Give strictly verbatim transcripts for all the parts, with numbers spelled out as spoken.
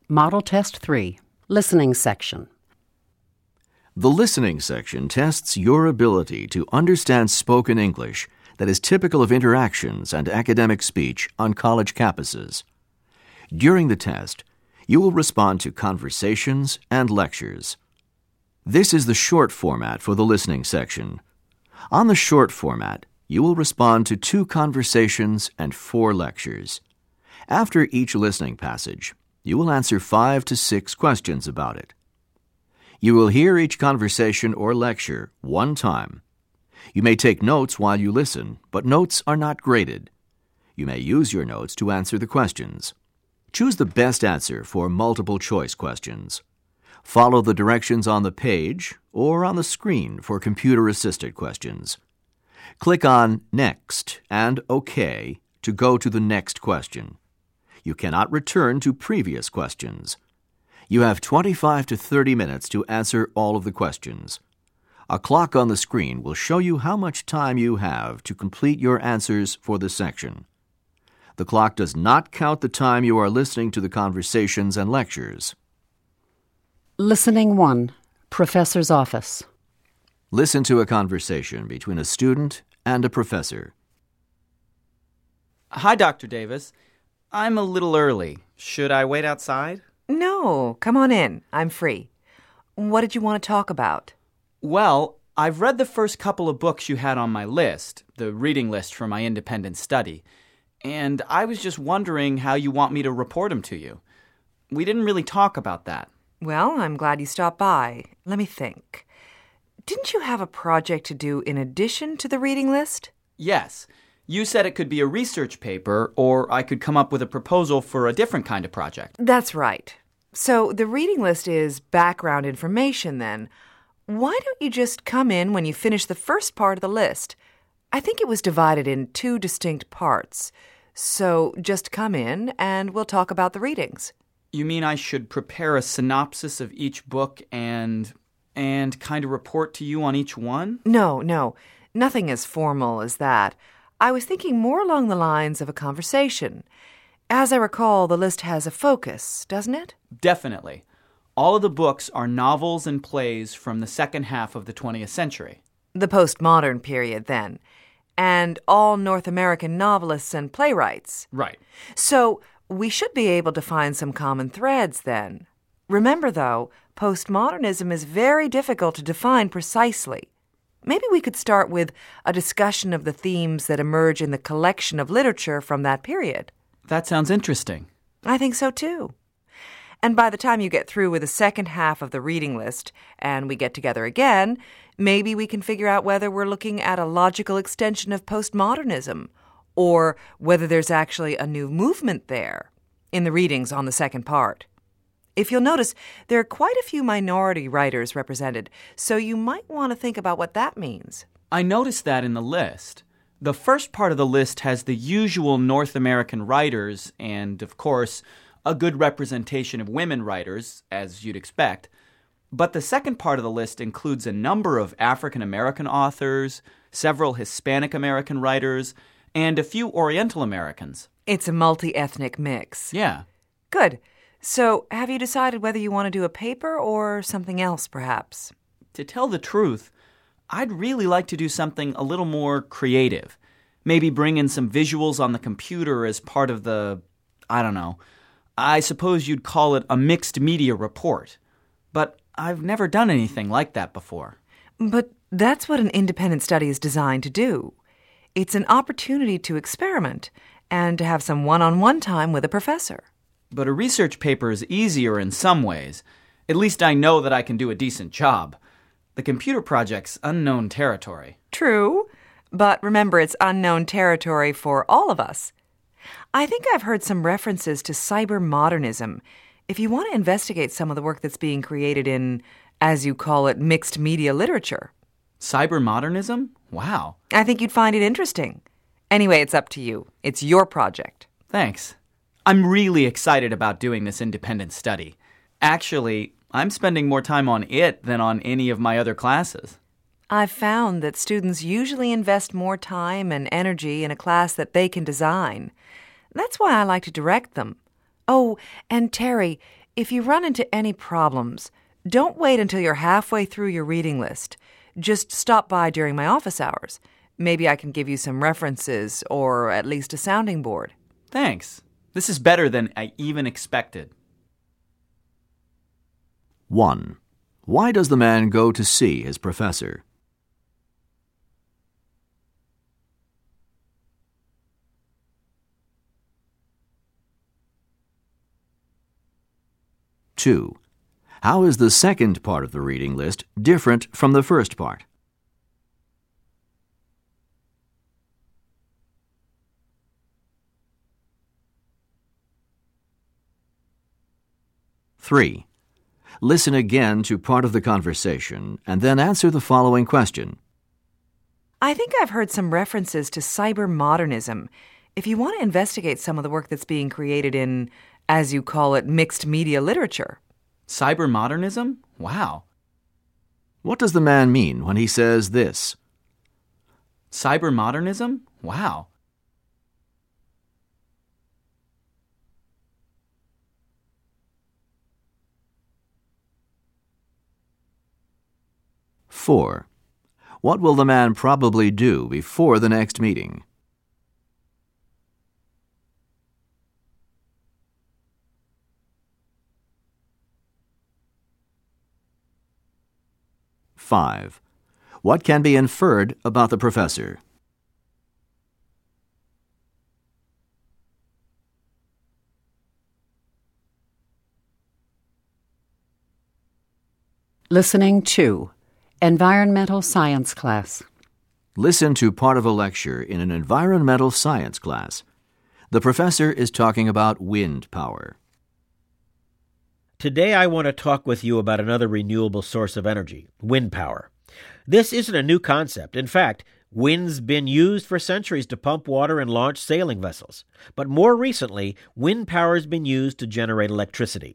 Model Test three, Listening Section. The listening section tests your ability to understand spoken English that is typical of interactions and academic speech on college campuses. During the test, you will respond to conversations and lectures. This is the short format for the listening section. On the short format, you will respond to two conversations and four lectures. After each listening passage, you will answer five to six questions about it. You will hear each conversation or lecture one time. You may take notes while you listen, but notes are not graded. You may use your notes to answer the questions. Choose the best answer for multiple choice questions. Follow the directions on the page or on the screen for computer-assisted questions. Click on Next and OK to go to the next question. You cannot return to previous questions. You have twenty-five to thirty minutes to answer all of the questions. A clock on the screen will show you how much time you have to complete your answers for the section. The clock does not count the time you are listening to the conversations and lectures. Listening one, Professor's Office. Listen to a conversation between a student and a professor. Hi, Doctor Davis. I'm a little early. Should I wait outside? No, come on in. I'm free. What did you want to talk about? Well, I've read the first couple of books you had on my list, the reading list for my independent study, and I was just wondering how you want me to report them to you. We didn't really talk about that. Well, I'm glad you stopped by. Let me think. Didn't you have a project to do in addition to the reading list? Yes. You said it could be a research paper, or I could come up with a proposal for a different kind of project. That's right. So the reading list is background information, then. Why don't you just come in when you finish the first part of the list? I think it was divided in two distinct parts. So just come in, and we'll talk about the readings. You mean I should prepare a synopsis of each book and... and kind of report to you on each one? No, no. Nothing as formal as that. I was thinking more along the lines of a conversation. As I recall, the list has a focus, doesn't it? Definitely. All of the books are novels and plays from the second half of the twentieth century. The postmodern period, then. And all North American novelists and playwrights. Right. So we should be able to find some common threads, then. Remember, though, postmodernism is very difficult to define precisely. Maybe we could start with a discussion of the themes that emerge in the collection of literature from that period. That sounds interesting. I think so, too. And by the time you get through with the second half of the reading list and we get together again, maybe we can figure out whether we're looking at a logical extension of postmodernism or whether there's actually a new movement there in the readings on the second part. If you'll notice, there are quite a few minority writers represented, so you might want to think about what that means. I noticed that in the list. The first part of the list has the usual North American writers and, of course, a good representation of women writers, as you'd expect. But the second part of the list includes a number of African American authors, several Hispanic American writers, and a few Oriental Americans. It's a multi-ethnic mix. Yeah. Good. So, have you decided whether you want to do a paper or something else, perhaps? To tell the truth, I'd really like to do something a little more creative. Maybe bring in some visuals on the computer as part of the, I don't know, I suppose you'd call it a mixed media report. But I've never done anything like that before. But that's what an independent study is designed to do. It's an opportunity to experiment and to have some one-on-one time with a professor. But a research paper is easier in some ways. At least I know that I can do a decent job. The computer project's unknown territory. True, but remember it's unknown territory for all of us. I think I've heard some references to cybermodernism. If you want to investigate some of the work that's being created in, as you call it, mixed media literature. Cybermodernism? Wow. I think you'd find it interesting. Anyway, it's up to you. It's your project. Thanks. I'm really excited about doing this independent study. Actually, I'm spending more time on it than on any of my other classes. I've found that students usually invest more time and energy in a class that they can design. That's why I like to direct them. Oh, and Terry, If you run into any problems, don't wait until you're halfway through your reading list. Just stop by during my office hours. Maybe I can give you some references or at least a sounding board. Thanks. This is better than I even expected. one. Why does the man go to see his professor? two. How is the second part of the reading list different from the first part? three. Listen again to part of the conversation and then answer the following question. I think I've heard some references to cybermodernism. If you want to investigate some of the work that's being created in, as you call it, mixed media literature. Cybermodernism? Wow. What does the man mean when he says this? Cybermodernism? Wow. four. What will the man probably do before the next meeting? five. What can be inferred about the professor? Listening two. Environmental Science Class. Listen to part of a lecture in an environmental science class. The professor is talking about wind power. Today I want to talk with you about another renewable source of energy, wind power. This isn't a new concept. In fact, wind's been used for centuries to pump water and launch sailing vessels. But more recently, wind power has been used to generate electricity.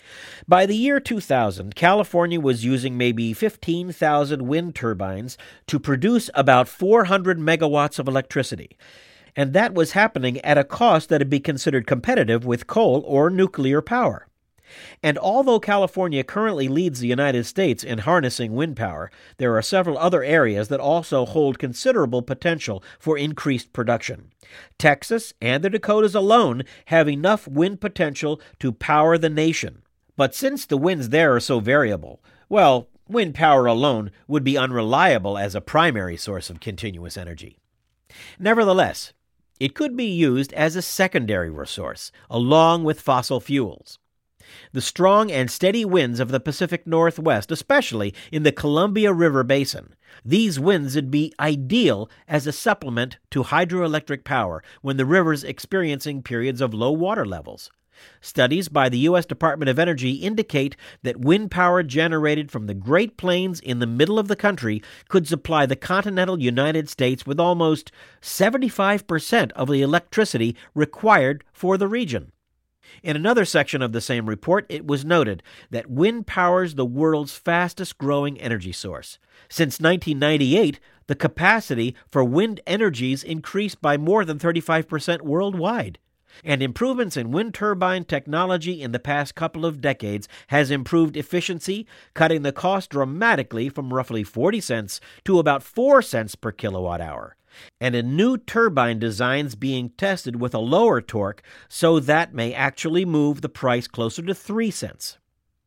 By the year two thousand, California was using maybe fifteen thousand wind turbines to produce about four hundred megawatts of electricity. And that was happening at a cost that would be considered competitive with coal or nuclear power. And although California currently leads the United States in harnessing wind power, there are several other areas that also hold considerable potential for increased production. Texas and the Dakotas alone have enough wind potential to power the nation. But since the winds there are so variable, well, wind power alone would be unreliable as a primary source of continuous energy. Nevertheless, it could be used as a secondary resource, along with fossil fuels. The strong and steady winds of the Pacific Northwest, especially in the Columbia River Basin, these winds would be ideal as a supplement to hydroelectric power when the river's experiencing periods of low water levels. Studies by the U S Department of Energy indicate that wind power generated from the Great Plains in the middle of the country could supply the continental United States with almost seventy-five percent of the electricity required for the region. In another section of the same report, it was noted that wind powers the world's fastest-growing energy source. Since nineteen ninety-eight, the capacity for wind energies increased by more than thirty-five percent worldwide. And improvements in wind turbine technology in the past couple of decades has improved efficiency, cutting the cost dramatically from roughly forty cents to about four cents per kilowatt hour. And a new turbine design's being tested with a lower torque, so that may actually move the price closer to three cents.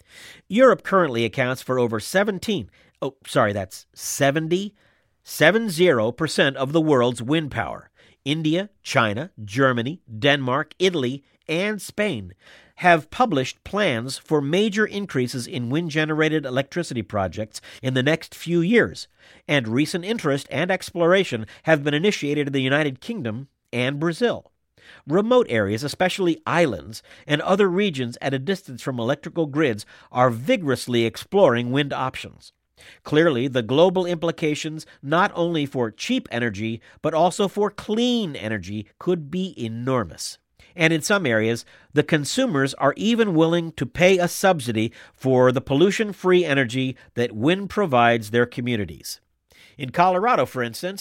Europe currently accounts for over seventeen, oh, sorry, that's seventy, seven zero percent of the world's wind power. India, China, Germany, Denmark, Italy, and Spain have published plans for major increases in wind-generated electricity projects in the next few years, and recent interest and exploration have been initiated in the United Kingdom and Brazil. Remote areas, especially islands, and other regions at a distance from electrical grids are vigorously exploring wind options. Clearly, the global implications, not only for cheap energy, but also for clean energy, could be enormous. And in some areas, the consumers are even willing to pay a subsidy for the pollution-free energy that wind provides their communities. In Colorado, for instance,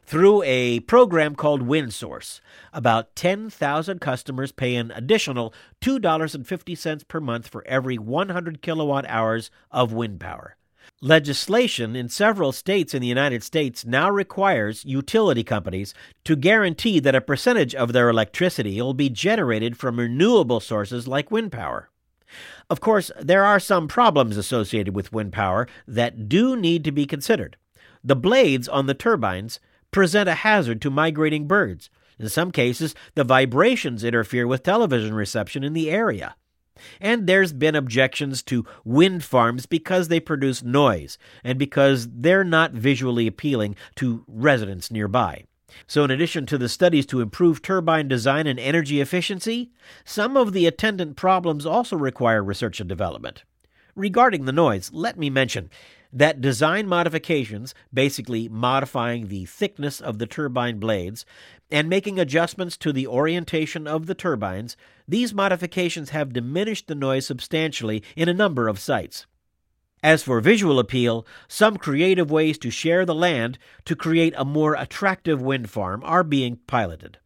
through a program called WindSource. About ten thousand customers pay an additional two dollars and fifty cents per month for every one hundred kilowatt hours of wind power. Legislation in several states in the United States now requires utility companies to guarantee that a percentage of their electricity will be generated from renewable sources like wind power. Of course, there are some problems associated with wind power that do need to be considered. The blades on the turbines present a hazard to migrating birds. In some cases, the vibrations interfere with television reception in the area. And there's been objections to wind farms because they produce noise and because they're not visually appealing to residents nearby. So in addition to the studies to improve turbine design and energy efficiency, some of the attendant problems also require research and development. Regarding the noise, let me mention that design modifications, basically modifying the thickness of the turbine blades and making adjustments to the orientation of the turbines, these modifications have diminished the noise substantially in a number of sites. As for visual appeal, some creative ways to share the land to create a more attractive wind farm are being piloted.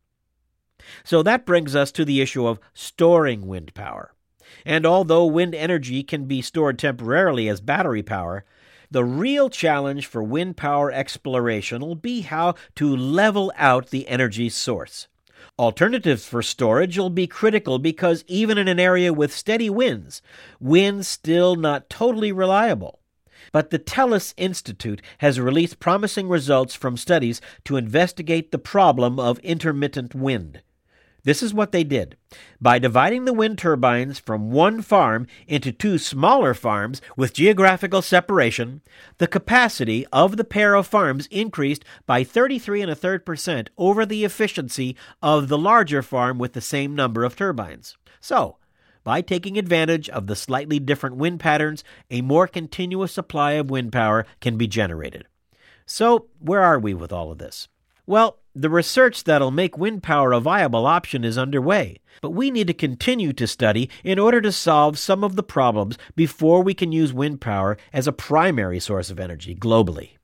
So that brings us to the issue of storing wind power. And although wind energy can be stored temporarily as battery power, the real challenge for wind power exploration will be how to level out the energy source. Alternatives for storage will be critical because even in an area with steady winds, wind's still not totally reliable. But the TELUS Institute has released promising results from studies to investigate the problem of intermittent wind. This is what they did. By dividing the wind turbines from one farm into two smaller farms with geographical separation, the capacity of the pair of farms increased by thirty-three and a third percent over the efficiency of the larger farm with the same number of turbines. So, by taking advantage of the slightly different wind patterns, a more continuous supply of wind power can be generated. So, where are we with all of this? Well, the research that'll make wind power a viable option is underway, but we need to continue to study in order to solve some of the problems before we can use wind power as a primary source of energy globally.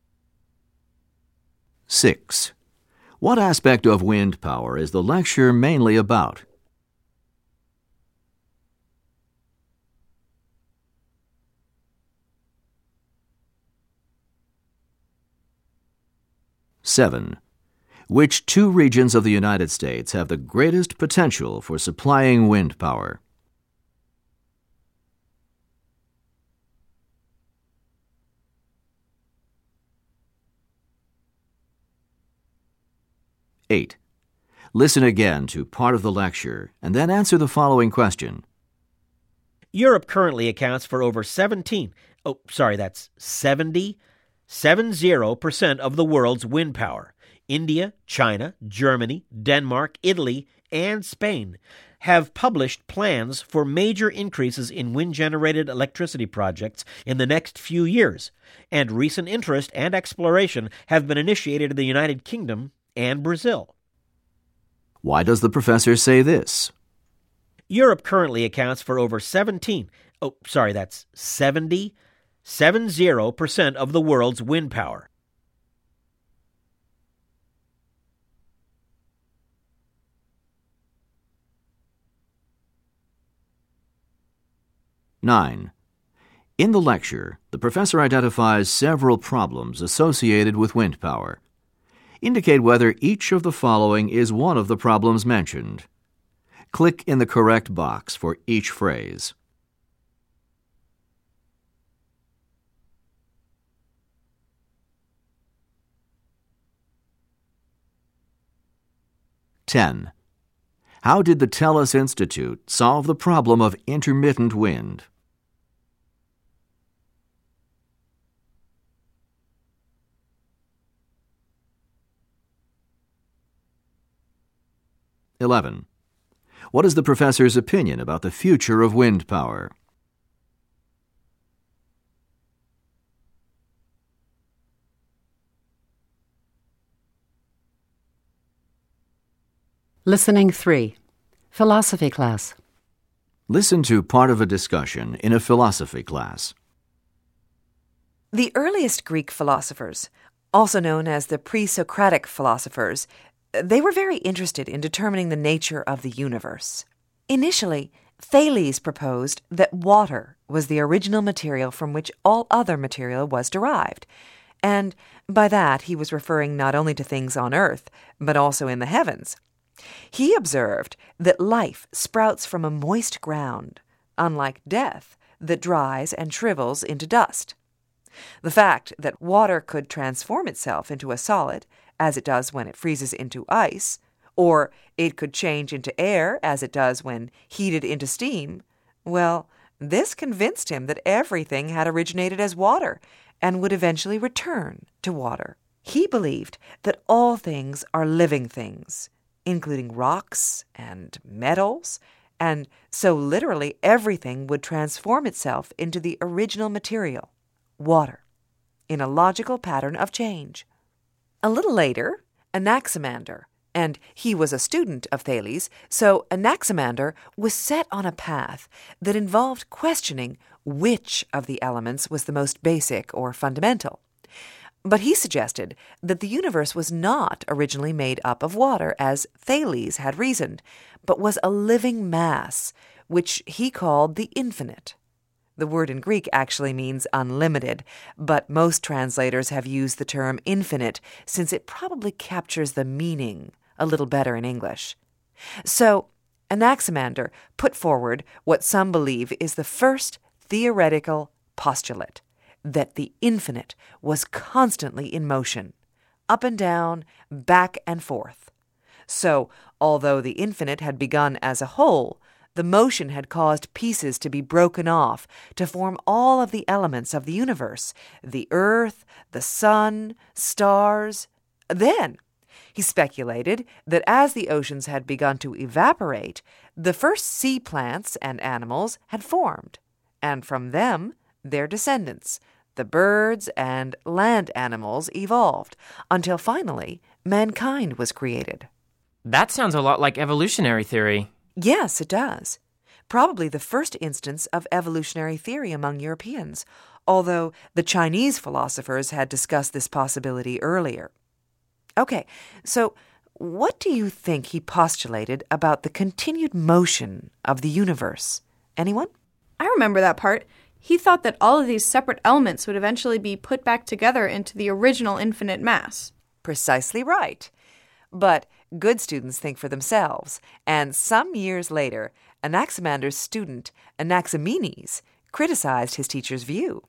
six. What aspect of wind power is the lecture mainly about? seven. Which two regions of the United States have the greatest potential for supplying wind power? eight. Listen again to part of the lecture and then answer the following question. Europe currently accounts for over seventeen, oh, sorry, that's seventy, seventy percent of the world's wind power. India, China, Germany, Denmark, Italy, and Spain have published plans for major increases in wind-generated electricity projects in the next few years, and recent interest and exploration have been initiated in the United Kingdom and Brazil. Why does the professor say this? Europe currently accounts for over seventeen, oh, sorry, that's seventy, seventy percent of the world's wind power. nine. In the lecture, the professor identifies several problems associated with wind power. Indicate whether each of the following is one of the problems mentioned. Click in the correct box for each phrase. ten. How did the TELUS Institute solve the problem of intermittent wind? eleven. What is the professor's opinion about the future of wind power? Listening three. Philosophy class. Listen to part of a discussion in a philosophy class. The earliest Greek philosophers also known as the pre-Socratic philosophers, they were very interested in determining the nature of the universe. Initially, Thales proposed that water was the original material from which all other material was derived, and by that he was referring not only to things on Earth, but also in the heavens. He observed that life sprouts from a moist ground, unlike death that dries and shrivels into dust. The fact that water could transform itself into a solid, as it does when it freezes into ice, or it could change into air, as it does when heated into steam, well, this convinced him that everything had originated as water and would eventually return to water. He believed that all things are living things, including rocks and metals, and so literally everything would transform itself into the original material, water, in a logical pattern of change. A little later, Anaximander, and he was a student of Thales, so Anaximander was set on a path that involved questioning which of the elements was the most basic or fundamental. But he suggested that the universe was not originally made up of water, as Thales had reasoned, but was a living mass, which he called the infinite. The word in Greek actually means unlimited, but most translators have used the term infinite since it probably captures the meaning a little better in English. So, Anaximander put forward what some believe is the first theoretical postulate, that the infinite was constantly in motion, up and down, back and forth. So, although the infinite had begun as a whole, the motion had caused pieces to be broken off to form all of the elements of the universe, the earth, the sun, stars. Then, he speculated that as the oceans had begun to evaporate, the first sea plants and animals had formed, and from them, their descendants, the birds and land animals, evolved, until finally mankind was created. That sounds a lot like evolutionary theory. Yes, it does. Probably the first instance of evolutionary theory among Europeans, although the Chinese philosophers had discussed this possibility earlier. Okay, so what do you think he postulated about the continued motion of the universe? Anyone? I remember that part. He thought that all of these separate elements would eventually be put back together into the original infinite mass. Precisely right. But good students think for themselves, and some years later, Anaximander's student, Anaximenes, criticized his teacher's view.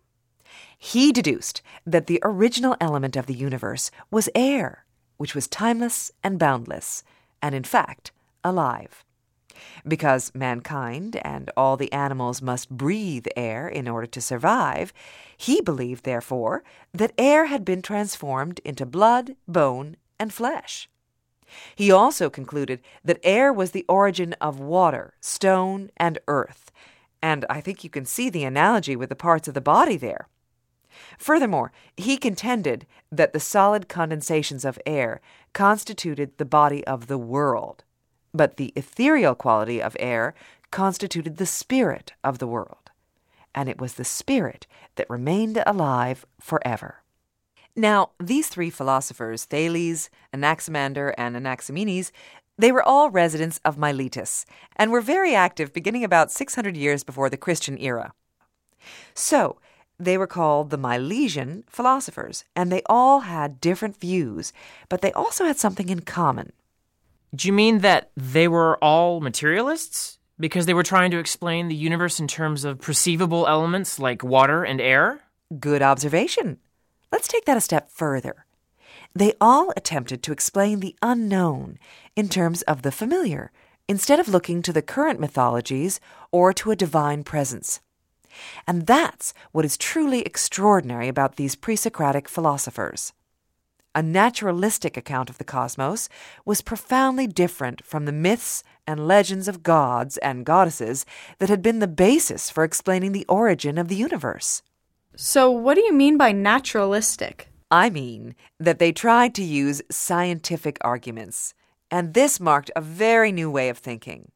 He deduced that the original element of the universe was air, which was timeless and boundless, and in fact, alive. Because mankind and all the animals must breathe air in order to survive, he believed, therefore, that air had been transformed into blood, bone, and flesh. He also concluded that air was the origin of water, stone, and earth, and I think you can see the analogy with the parts of the body there. Furthermore, he contended that the solid condensations of air constituted the body of the world, but the ethereal quality of air constituted the spirit of the world, and it was the spirit that remained alive forever. Now, these three philosophers, Thales, Anaximander, and Anaximenes, they were all residents of Miletus and were very active beginning about six hundred years before the Christian era. So, they were called the Milesian philosophers, and they all had different views, but they also had something in common. Do you mean that they were all materialists? Because they were trying to explain the universe in terms of perceivable elements like water and air? Good observation. Let's take that a step further. They all attempted to explain the unknown in terms of the familiar, instead of looking to the current mythologies or to a divine presence. And that's what is truly extraordinary about these pre-Socratic philosophers. A naturalistic account of the cosmos was profoundly different from the myths and legends of gods and goddesses that had been the basis for explaining the origin of the universe. So what do you mean by naturalistic? I mean that they tried to use scientific arguments, and this marked a very new way of thinking.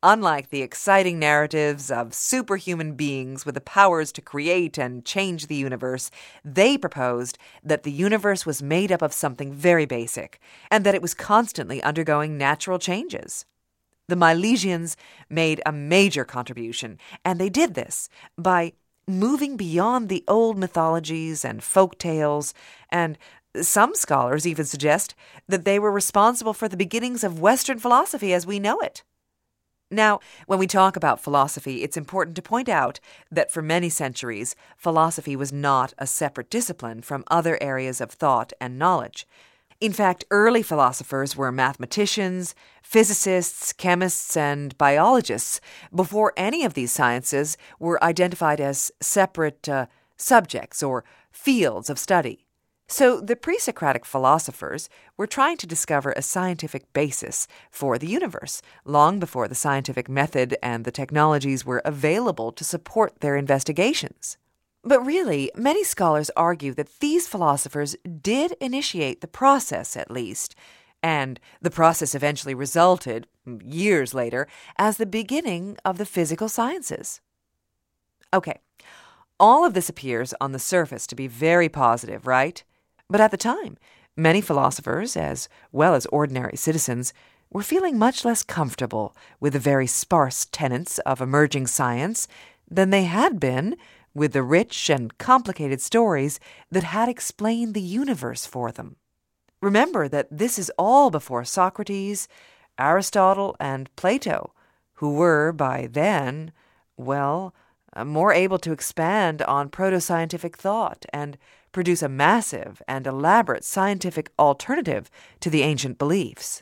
Unlike the exciting narratives of superhuman beings with the powers to create and change the universe, they proposed that the universe was made up of something very basic, and that it was constantly undergoing natural changes. The Milesians made a major contribution, and they did this by moving beyond the old mythologies and folk tales, and some scholars even suggest that they were responsible for the beginnings of Western philosophy as we know it. Now, when we talk about philosophy, it's important to point out that for many centuries, philosophy was not a separate discipline from other areas of thought and knowledge. In fact, early philosophers were mathematicians, physicists, chemists, and biologists before any of these sciences were identified as separate uh, subjects or fields of study. So the pre-Socratic philosophers were trying to discover a scientific basis for the universe long before the scientific method and the technologies were available to support their investigations. But really, many scholars argue that these philosophers did initiate the process, at least, and the process eventually resulted, years later, as the beginning of the physical sciences. Okay, all of this appears on the surface to be very positive, right? But at the time, many philosophers, as well as ordinary citizens, were feeling much less comfortable with the very sparse tenets of emerging science than they had been with the rich and complicated stories that had explained the universe for them. Remember that this is all before Socrates, Aristotle, and Plato, who were, by then, well, more able to expand on proto-scientific thought and produce a massive and elaborate scientific alternative to the ancient beliefs.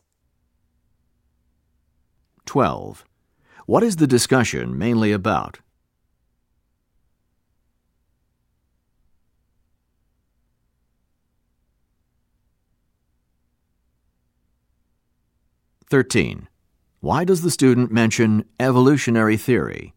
twelve. What is the discussion mainly about? thirteen. Why does the student mention evolutionary theory?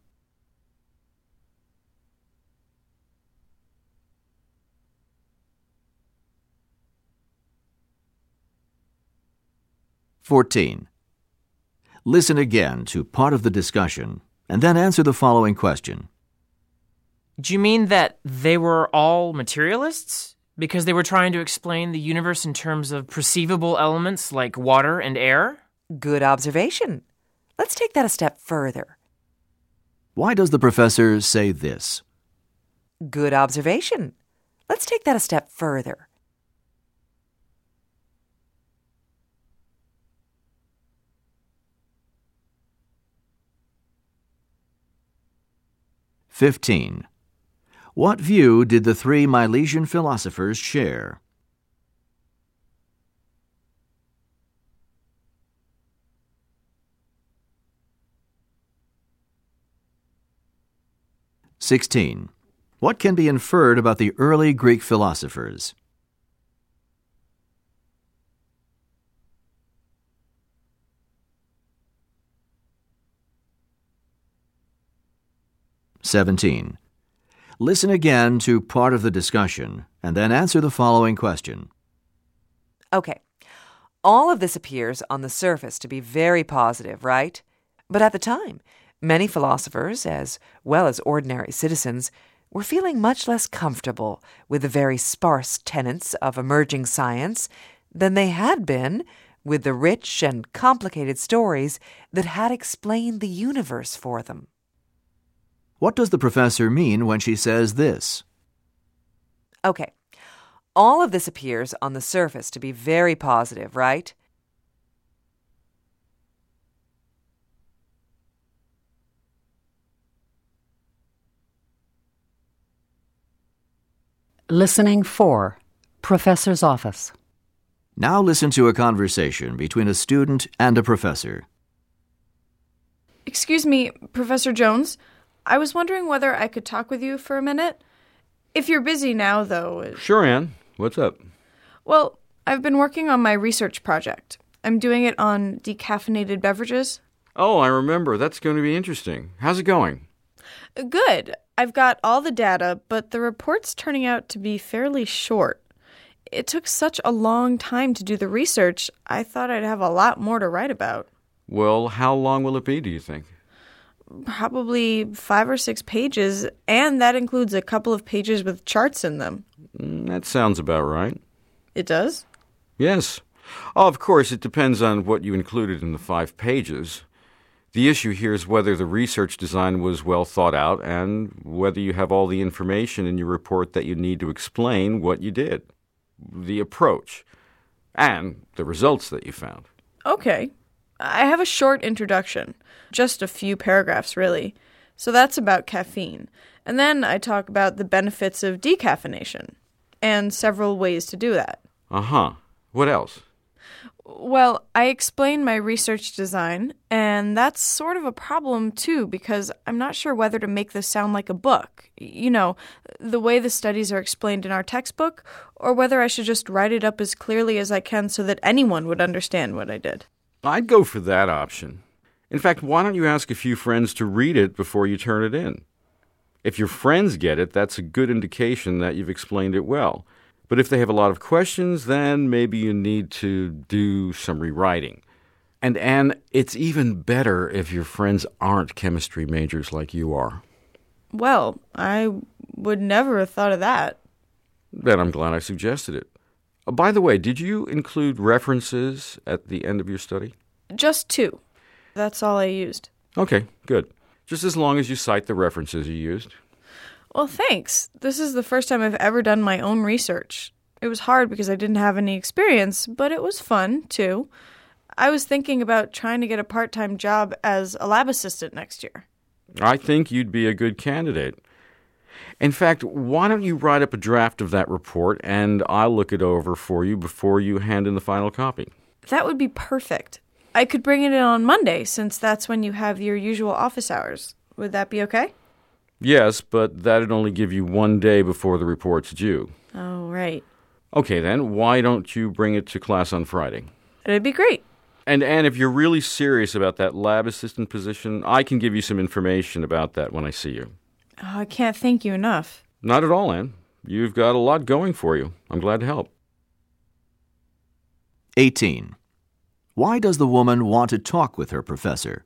fourteen. Listen again to part of the discussion and then answer the following question. Do you mean that they were all materialists? Because they were trying to explain the universe in terms of perceivable elements like water and air? Good observation. Let's take that a step further. Why does the professor say this? Good observation. Let's take that a step further. fifteen. What view did the three Milesian philosophers share? sixteen. What can be inferred about the early Greek philosophers? seventeen. Listen again to part of the discussion and then answer the following question. Okay, all of this appears on the surface to be very positive, right? But at the time, many philosophers, as well as ordinary citizens, were feeling much less comfortable with the very sparse tenets of emerging science than they had been with the rich and complicated stories that had explained the universe for them. What does the professor mean when she says this? Okay, all of this appears on the surface to be very positive, right? Listening four. Professor's office. Now listen to a conversation between a student and a professor. Excuse me, Professor Jones. I was wondering whether I could talk with you for a minute. If you're busy now, though. It... Sure, Anne. What's up? Well, I've been working on my research project. I'm doing it on decaffeinated beverages. Oh, I remember. That's going to be interesting. How's it going? Good. I've got all the data, but the report's turning out to be fairly short. It took such a long time to do the research, I thought I'd have a lot more to write about. Well, how long will it be, do you think? Probably five or six pages, and that includes a couple of pages with charts in them. Mm, that sounds about right. It does? Yes. Oh, of course, it depends on what you included in the five pages. The issue here is whether the research design was well thought out and whether you have all the information in your report that you need to explain what you did, the approach, and the results that you found. Okay. I have a short introduction, just a few paragraphs, really. So that's about caffeine. And then I talk about the benefits of decaffeination and several ways to do that. Uh-huh. What else? Well, I explain my research design, and that's sort of a problem, too, because I'm not sure whether to make this sound like a book, you know, the way the studies are explained in our textbook, or whether I should just write it up as clearly as I can so that anyone would understand what I did. I'd go for that option. In fact, why don't you ask a few friends to read it before you turn it in? If your friends get it, that's a good indication that you've explained it well. But if they have a lot of questions, then maybe you need to do some rewriting. And Anne, it's even better if your friends aren't chemistry majors like you are. Well, I would never have thought of that. Then I'm glad I suggested it. Uh, by the way, did you include references at the end of your study? Just two. That's all I used. Okay, good. Just as long as you cite the references you used. Well, thanks. This is the first time I've ever done my own research. It was hard because I didn't have any experience, but it was fun, too. I was thinking about trying to get a part-time job as a lab assistant next year. I think you'd be a good candidate. In fact, why don't you write up a draft of that report, and I'll look it over for you before you hand in the final copy. That would be perfect. I could bring it in on Monday, since that's when you have your usual office hours. Would that be okay? Yes, but that'd only give you one day before the report's due. Oh, right. Okay, then, why don't you bring it to class on Friday? It'd be great. And, Anne, if you're really serious about that lab assistant position, I can give you some information about that when I see you. Oh, I can't thank you enough. Not at all, Anne. You've got a lot going for you. I'm glad to help. eighteen. Why does the woman want to talk with her professor?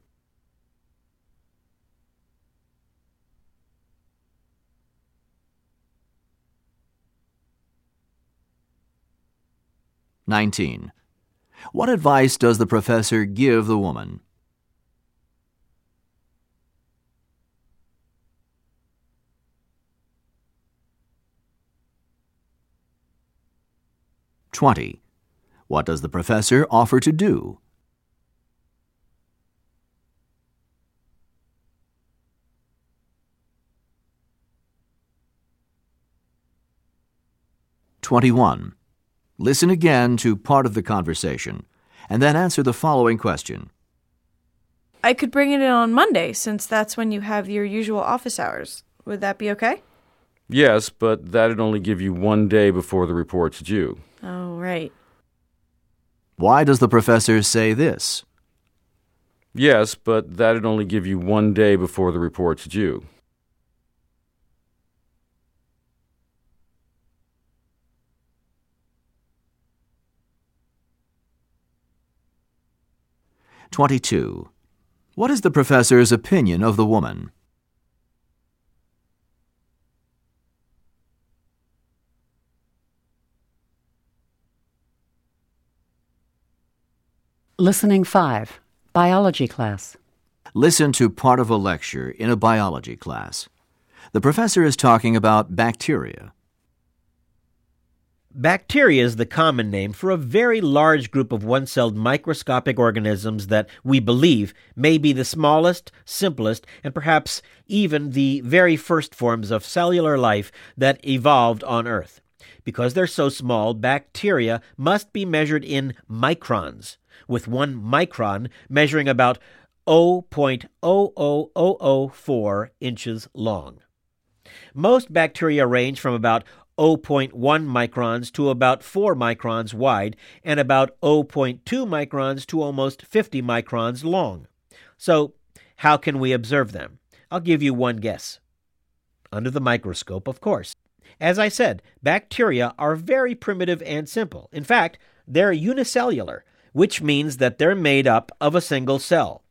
nineteen. What advice does the professor give the woman? twenty. What does the professor offer to do? twenty-one. Listen again to part of the conversation, and then answer the following question. I could bring it in on Monday, since that's when you have your usual office hours. Would that be okay? Yes, but that'd only give you one day before the report's due. Oh, right. Why does the professor say this? Yes, but that'd only give you one day before the report's due. twenty-two. What is the professor's opinion of the woman? Listening five. Biology class. Listen to part of a lecture in a biology class. The professor is talking about bacteria. Bacteria is the common name for a very large group of one-celled microscopic organisms that we believe may be the smallest, simplest, and perhaps even the very first forms of cellular life that evolved on Earth. Because they're so small, bacteria must be measured in microns, with one micron measuring about zero point zero zero zero zero four inches long. Most bacteria range from about zero point one microns to about four microns wide and about zero point two microns to almost fifty microns long. So, how can we observe them? I'll give you one guess. Under the microscope, of course. As I said, bacteria are very primitive and simple. In fact, they're unicellular, which means that they're made up of a single cell.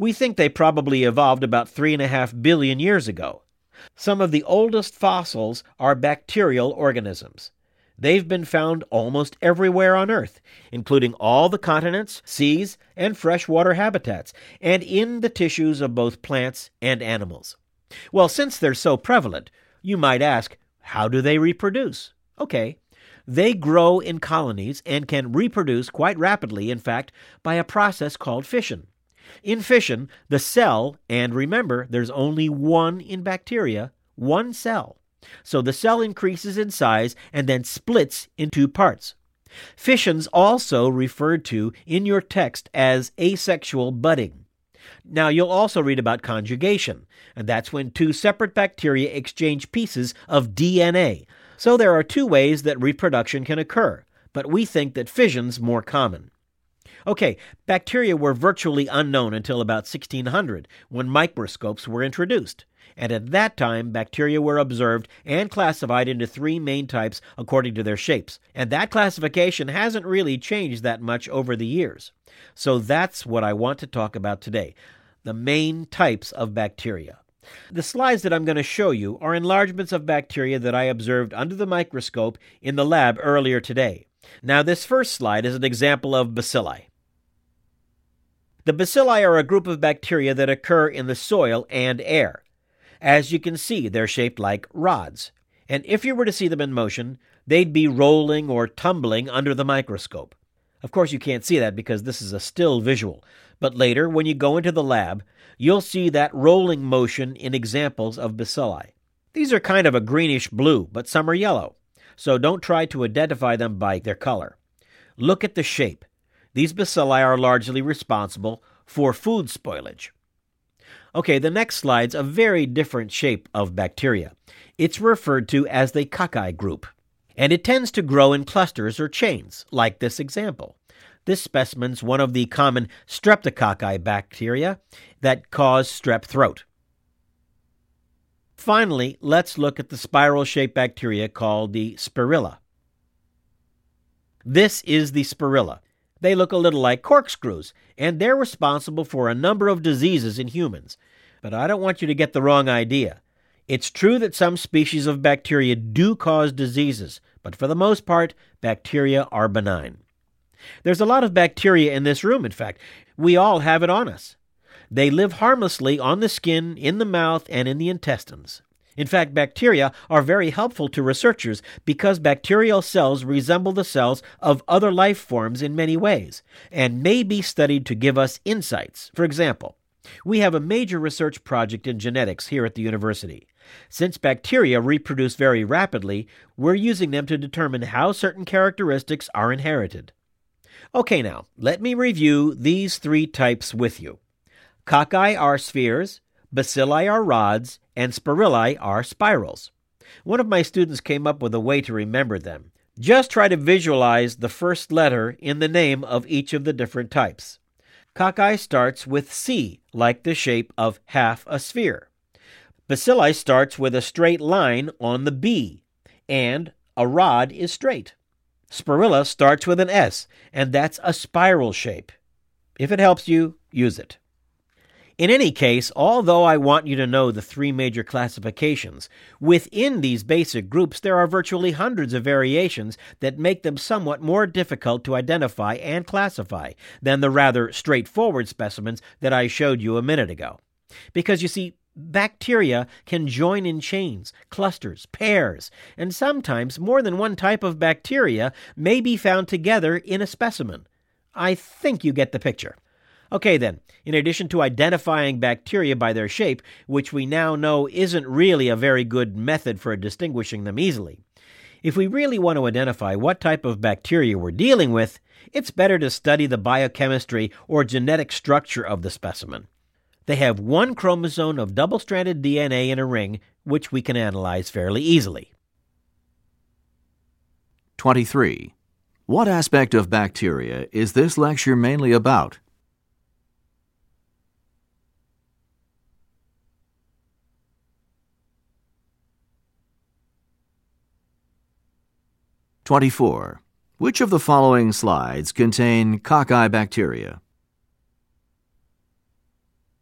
We think they probably evolved about three and a half billion years ago. Some of the oldest fossils are bacterial organisms. They've been found almost everywhere on Earth, including all the continents, seas, and freshwater habitats, and in the tissues of both plants and animals. Well, since they're so prevalent, you might ask, how do they reproduce? Okay, they grow in colonies and can reproduce quite rapidly, in fact, by a process called fission. In fission, the cell, and remember, there's only one in bacteria, one cell. So the cell increases in size and then splits in two parts. Fission's also referred to in your text as asexual budding. Now, you'll also read about conjugation, and that's when two separate bacteria exchange pieces of D N A. So there are two ways that reproduction can occur, but we think that fission's more common. Okay, bacteria were virtually unknown until about sixteen hundred, when microscopes were introduced. And at that time, bacteria were observed and classified into three main types according to their shapes. And that classification hasn't really changed that much over the years. So that's what I want to talk about today, the main types of bacteria. The slides that I'm going to show you are enlargements of bacteria that I observed under the microscope in the lab earlier today. Now, this first slide is an example of bacilli. The bacilli are a group of bacteria that occur in the soil and air. As you can see, they're shaped like rods. And if you were to see them in motion, they'd be rolling or tumbling under the microscope. Of course, you can't see that because this is a still visual. But later, when you go into the lab, you'll see that rolling motion in examples of bacilli. These are kind of a greenish blue, but some are yellow. So don't try to identify them by their color. Look at the shape. These bacilli are largely responsible for food spoilage. Okay, the next slide's a very different shape of bacteria. It's referred to as the cocci group, and it tends to grow in clusters or chains, like this example. This specimen's one of the common streptococci bacteria that cause strep throat. Finally, let's look at the spiral-shaped bacteria called the spirilla. This is the spirilla. They look a little like corkscrews, and they're responsible for a number of diseases in humans. But I don't want you to get the wrong idea. It's true that some species of bacteria do cause diseases, but for the most part, bacteria are benign. There's a lot of bacteria in this room, in fact. We all have it on us. They live harmlessly on the skin, in the mouth, and in the intestines. In fact, bacteria are very helpful to researchers because bacterial cells resemble the cells of other life forms in many ways and may be studied to give us insights. For example, we have a major research project in genetics here at the university. Since bacteria reproduce very rapidly, we're using them to determine how certain characteristics are inherited. Okay, now, let me review these three types with you. Cocci are spheres, bacilli are rods, and spirillae are spirals. One of my students came up with a way to remember them. Just try to visualize the first letter in the name of each of the different types. Cocci starts with C, like the shape of half a sphere. Bacilli starts with a straight line on the B, and a rod is straight. Spirilla starts with an S, and that's a spiral shape. If it helps you, use it. In any case, although I want you to know the three major classifications, within these basic groups there are virtually hundreds of variations that make them somewhat more difficult to identify and classify than the rather straightforward specimens that I showed you a minute ago. Because, you see, bacteria can join in chains, clusters, pairs, and sometimes more than one type of bacteria may be found together in a specimen. I think you get the picture. Okay then, in addition to identifying bacteria by their shape, which we now know isn't really a very good method for distinguishing them easily, if we really want to identify what type of bacteria we're dealing with, it's better to study the biochemistry or genetic structure of the specimen. They have one chromosome of double-stranded D N A in a ring, which we can analyze fairly easily. twenty-three. What aspect of bacteria is this lecture mainly about? twenty-four. Which of the following slides contain cocci bacteria?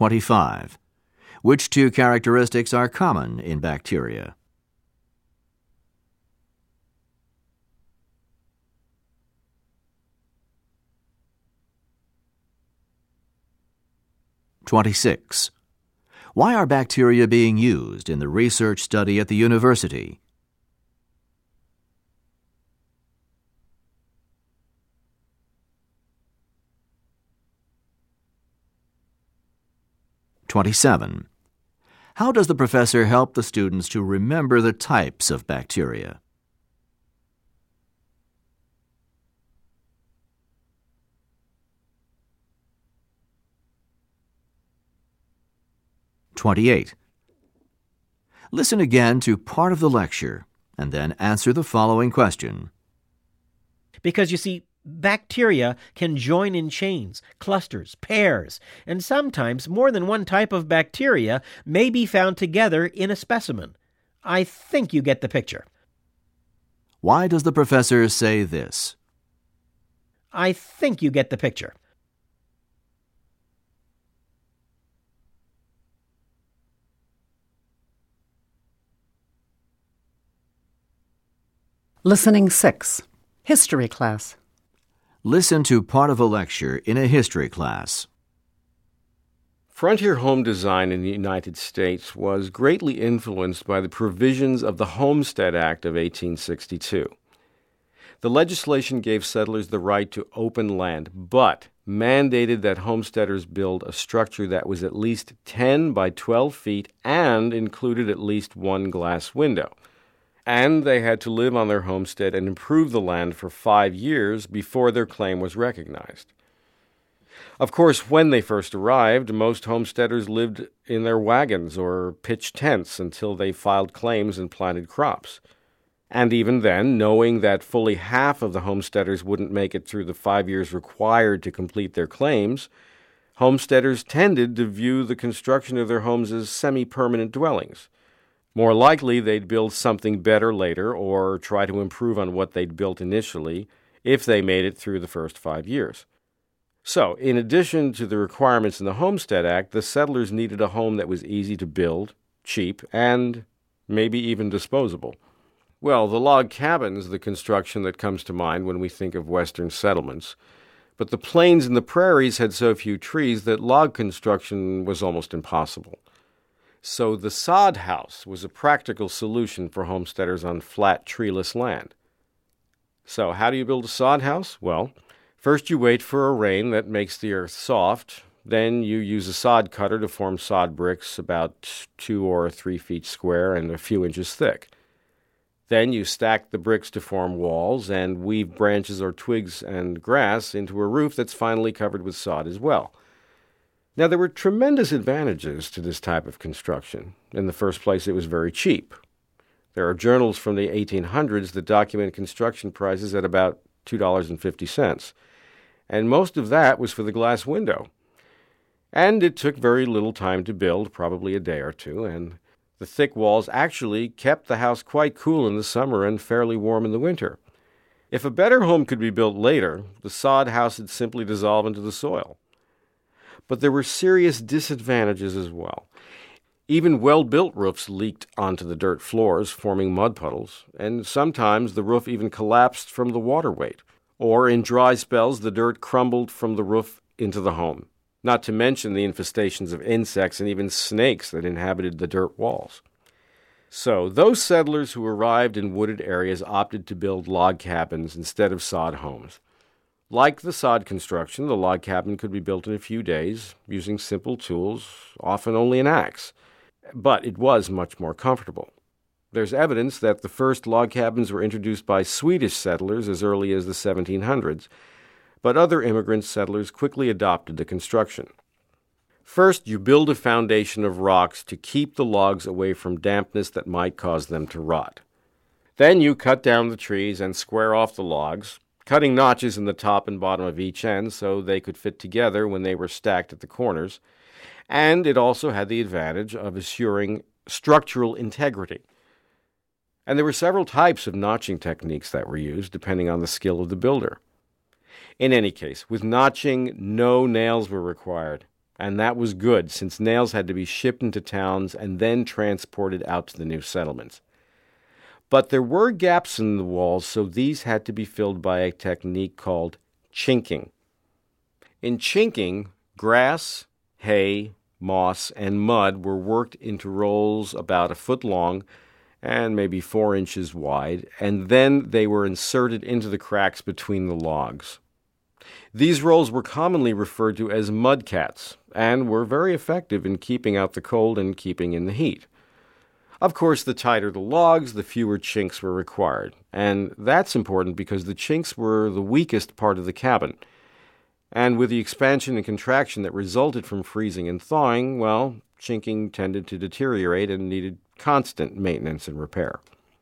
twenty-five. Which two characteristics are common in bacteria? twenty-six. Why are bacteria being used in the research study at the university? twenty-seven. How does the professor help the students to remember the types of bacteria? twenty-eight. Listen again to part of the lecture and then answer the following question. Because you see, bacteria can join in chains, clusters, pairs, and sometimes more than one type of bacteria may be found together in a specimen. I think you get the picture. Why does the professor say this? I think you get the picture. Listening six. History class. Listen to part of a lecture in a history class. Frontier home design in the United States was greatly influenced by the provisions of the Homestead Act of eighteen sixty-two. The legislation gave settlers the right to open land, but mandated that homesteaders build a structure that was at least ten by twelve feet and included at least one glass window. And they had to live on their homestead and improve the land for five years before their claim was recognized. Of course, when they first arrived, most homesteaders lived in their wagons or pitched tents until they filed claims and planted crops. And even then, knowing that fully half of the homesteaders wouldn't make it through the five years required to complete their claims, homesteaders tended to view the construction of their homes as semi-permanent dwellings. More likely, they'd build something better later or try to improve on what they'd built initially if they made it through the first five years. So, in addition to the requirements in the Homestead Act, the settlers needed a home that was easy to build, cheap, and maybe even disposable. Well, the log cabin's the construction that comes to mind when we think of Western settlements. But the plains and the prairies had so few trees that log construction was almost impossible. So the sod house was a practical solution for homesteaders on flat, treeless land. So how do you build a sod house? Well, first you wait for a rain that makes the earth soft. Then you use a sod cutter to form sod bricks about two or three feet square and a few inches thick. Then you stack the bricks to form walls and weave branches or twigs and grass into a roof that's finally covered with sod as well. Now, there were tremendous advantages to this type of construction. In the first place, it was very cheap. There are journals from the eighteen hundreds that document construction prices at about two dollars and fifty cents, and most of that was for the glass window. And it took very little time to build, probably a day or two, and the thick walls actually kept the house quite cool in the summer and fairly warm in the winter. If a better home could be built later, the sod house would simply dissolve into the soil. But there were serious disadvantages as well. Even well-built roofs leaked onto the dirt floors, forming mud puddles, and sometimes the roof even collapsed from the water weight. Or in dry spells, the dirt crumbled from the roof into the home, not to mention the infestations of insects and even snakes that inhabited the dirt walls. So those settlers who arrived in wooded areas opted to build log cabins instead of sod homes. Like the sod construction, the log cabin could be built in a few days using simple tools, often only an axe. But it was much more comfortable. There's evidence that the first log cabins were introduced by Swedish settlers as early as the seventeen hundreds, but other immigrant settlers quickly adopted the construction. First, you build a foundation of rocks to keep the logs away from dampness that might cause them to rot. Then you cut down the trees and square off the logs, cutting notches in the top and bottom of each end so they could fit together when they were stacked at the corners, and it also had the advantage of assuring structural integrity. And there were several types of notching techniques that were used, depending on the skill of the builder. In any case, with notching, no nails were required. And that was good, since nails had to be shipped into towns and then transported out to the new settlements. But there were gaps in the walls, so these had to be filled by a technique called chinking. In chinking, grass, hay, moss, and mud were worked into rolls about a foot long and maybe four inches wide, and then they were inserted into the cracks between the logs. These rolls were commonly referred to as mudcats and were very effective in keeping out the cold and keeping in the heat. Of course, the tighter the logs, the fewer chinks were required, and that's important because the chinks were the weakest part of the cabin. And with the expansion and contraction that resulted from freezing and thawing, well, chinking tended to deteriorate and needed constant maintenance and repair.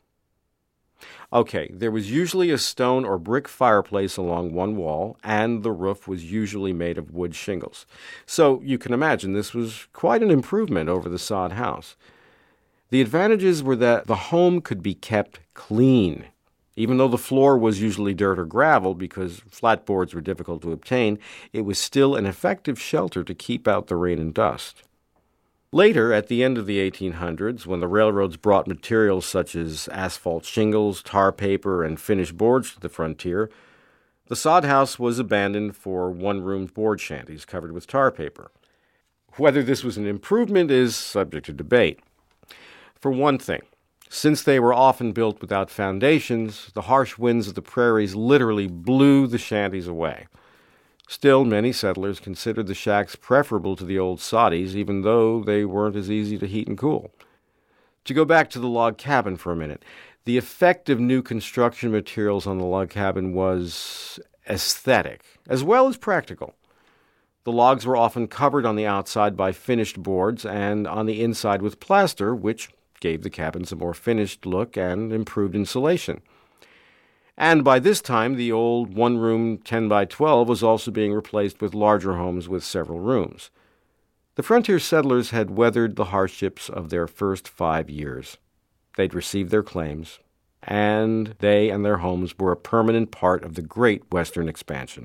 Okay, there was usually a stone or brick fireplace along one wall, and the roof was usually made of wood shingles. So you can imagine this was quite an improvement over the sod house. The advantages were that the home could be kept clean. Even though the floor was usually dirt or gravel because flat boards were difficult to obtain, it was still an effective shelter to keep out the rain and dust. Later, at the end of the eighteen hundreds, when the railroads brought materials such as asphalt shingles, tar paper, and finished boards to the frontier, the sod house was abandoned for one-room board shanties covered with tar paper. Whether this was an improvement is subject to debate. For one thing, since they were often built without foundations, the harsh winds of the prairies literally blew the shanties away. Still, many settlers considered the shacks preferable to the old soddies, even though they weren't as easy to heat and cool. To go back to the log cabin for a minute, the effect of new construction materials on the log cabin was aesthetic, as well as practical. The logs were often covered on the outside by finished boards and on the inside with plaster, which gave the cabins a more finished look and improved insulation. And by this time, the old one-room ten by twelve was also being replaced with larger homes with several rooms. The frontier settlers had weathered the hardships of their first five years. They'd received their claims, and they and their homes were a permanent part of the great Western expansion.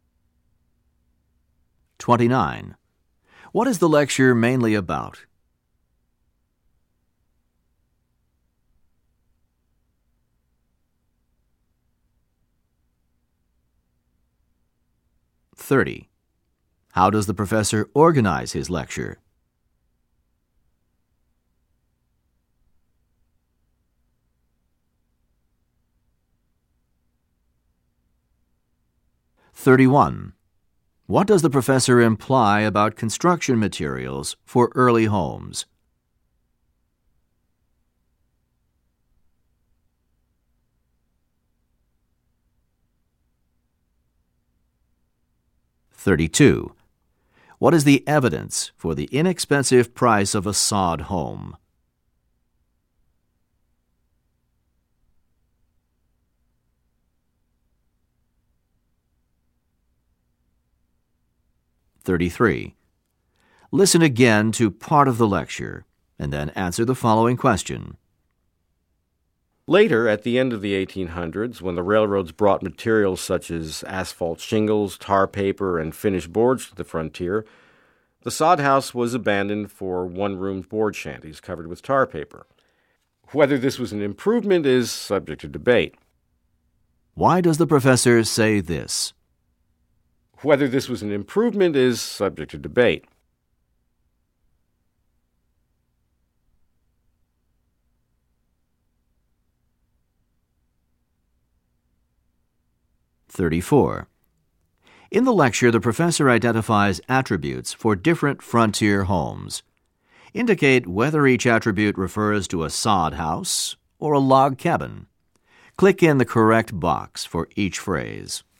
twenty-nine. What is the lecture mainly about? thirty. How does the professor organize his lecture? thirty-one. What does the professor imply about construction materials for early homes? thirty-two. What is the evidence for the inexpensive price of a sod home? thirty-three. Listen again to part of the lecture and then answer the following question. Later, at the end of the eighteen hundreds, when the railroads brought materials such as asphalt shingles, tar paper, and finished boards to the frontier, the sod house was abandoned for one-room board shanties covered with tar paper. Whether this was an improvement is subject to debate. Why does the professor say this? Whether this was an improvement is subject to debate. thirty-four. In the lecture, the professor identifies attributes for different frontier homes. Indicate whether each attribute refers to a sod house or a log cabin. Click in the correct box for each phrase.